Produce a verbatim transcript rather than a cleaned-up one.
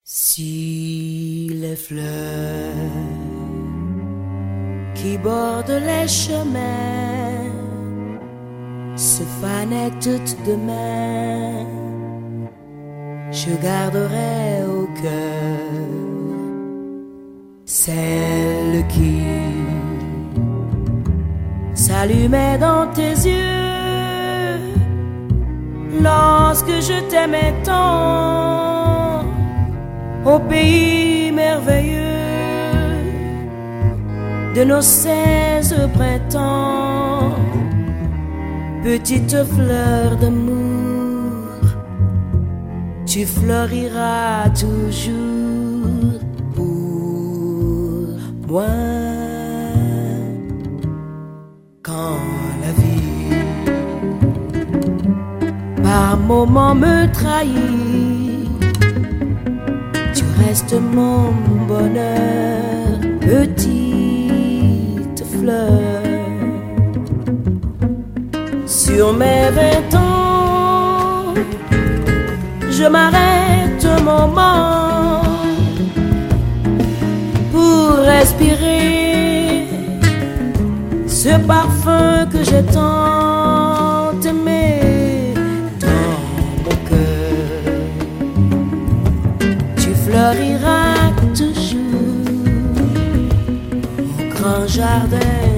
Si les fleurs qui bordent les chemins se fanaient toutes demain, je garderai au cœur celle qui s'allumait dans tes yeux lorsque je t'aimais tant au pays merveilleux de nos seize printemps. Petite fleur d'amour, tu fleuriras toujours pour moi. Quand la vie par moments me trahit, tu restes mon bonheur, petite fleur. Sur mes vingt ans, je m'arrête un moment pour respirer ce parfum que j'ai tant aimé dans mon cœur. Tu fleuriras toujours au grand jardin